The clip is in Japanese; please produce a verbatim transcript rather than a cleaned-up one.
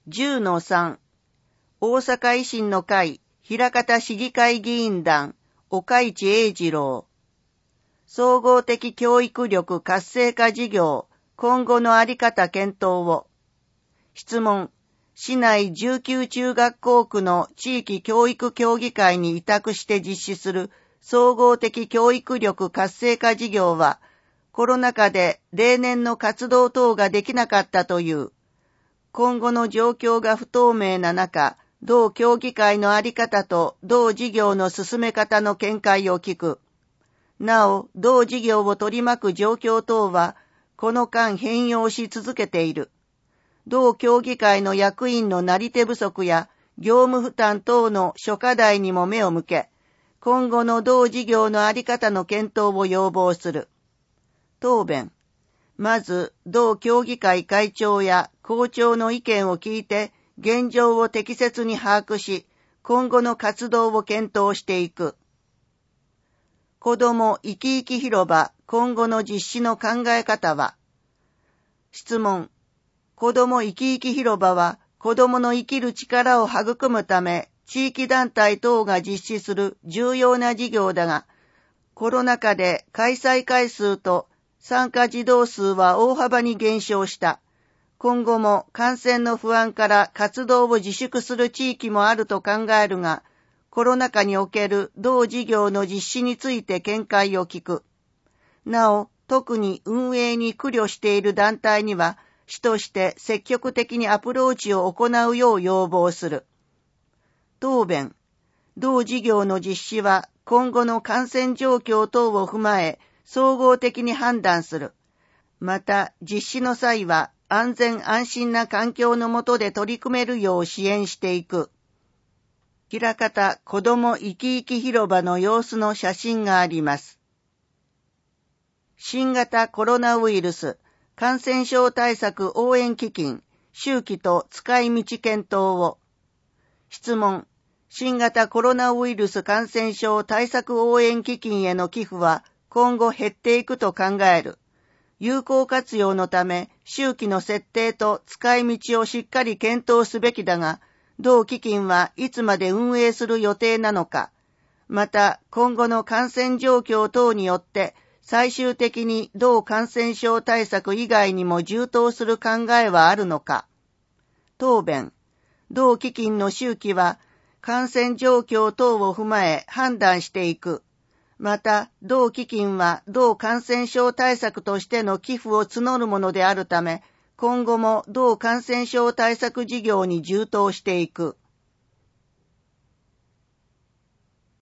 じゅうのさん 大阪維新の会枚方市議会議員団岡市英二郎総合的教育力活性化事業今後のあり方検討を質問市内じゅうきゅう中学校区の地域教育協議会に委託して実施する総合的教育力活性化事業はコロナ禍で例年の活動等ができなかったという今後の状況が不透明な中、同協議会のあり方と同事業の進め方の見解を聞く。なお、同事業を取り巻く状況等は、この間変容し続けている。同協議会の役員のなり手不足や業務負担等の諸課題にも目を向け、今後の同事業のあり方の検討を要望する。答弁。まず、同協議会会長や校長の意見を聞いて、現状を適切に把握し、今後の活動を検討していく。子ども生き生き広場今後の実施の考え方は、質問。子ども生き生き広場は、子どもの生きる力を育むため、地域団体等が実施する重要な事業だが、コロナ禍で開催回数と参加児童数は大幅に減少した。今後も感染の不安から活動を自粛する地域もあると考えるが、コロナ禍における同事業の実施について見解を聞く。なお、特に運営に苦慮している団体には、市として積極的にアプローチを行うよう要望する。答弁。同事業の実施は今後の感染状況等を踏まえ、総合的に判断する。また、実施の際は安全安心な環境の下で取り組めるよう支援していく。枚方子ども生き生き広場の様子の写真があります。新型コロナウイルス感染症対策応援基金、周期と使い道検討を。質問。新型コロナウイルス感染症対策応援基金への寄付は今後減っていくと考える。有効活用のため、周期の設定と使い道をしっかり検討すべきだが、同基金はいつまで運営する予定なのか。また、今後の感染状況等によって、最終的に同感染症対策以外にも充当する考えはあるのか。答弁。同基金の周期は、感染状況等を踏まえ判断していく。また、同基金は同感染症対策としての寄付を募るものであるため、今後も同感染症対策事業に充当していく。